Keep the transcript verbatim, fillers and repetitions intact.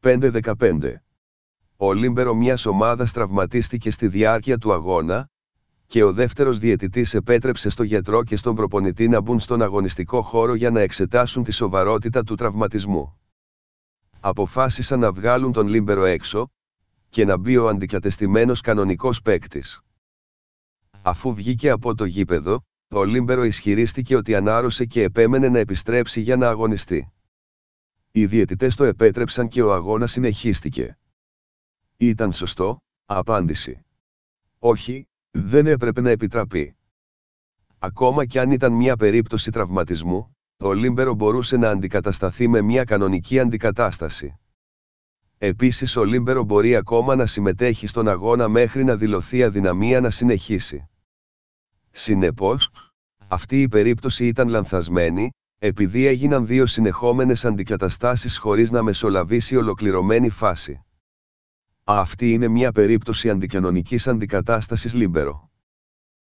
πέντε δεκαπέντε. Ο Λίμπερο μιας ομάδας τραυματίστηκε στη διάρκεια του αγώνα, και ο δεύτερος διαιτητής επέτρεψε στο γιατρό και στον προπονητή να μπουν στον αγωνιστικό χώρο για να εξετάσουν τη σοβαρότητα του τραυματισμού. Αποφάσισαν να βγάλουν τον Λίμπερο έξω, και να μπει ο αντικατεστημένος κανονικός παίκτης. Αφού βγήκε από το γήπεδο, ο Λίμπερο ισχυρίστηκε ότι ανάρρωσε και επέμενε να επιστρέψει για να αγωνιστεί. Οι διαιτητές το επέτρεψαν και ο αγώνας συνεχίστηκε. Ήταν σωστό? Απάντηση. Όχι, δεν έπρεπε να επιτραπεί. Ακόμα κι αν ήταν μια περίπτωση τραυματισμού, ο Λίμπερο μπορούσε να αντικατασταθεί με μια κανονική αντικατάσταση. Επίσης ο Λίμπερο μπορεί ακόμα να συμμετέχει στον αγώνα μέχρι να δηλωθεί αδυναμία να συνεχίσει. Συνεπώς, αυτή η περίπτωση ήταν λανθασμένη, επειδή έγιναν δύο συνεχόμενες αντικαταστάσεις χωρίς να μεσολαβήσει ολοκληρωμένη φάση. Αυτή είναι μια περίπτωση αντικανονικής αντικατάστασης Λίμπερο.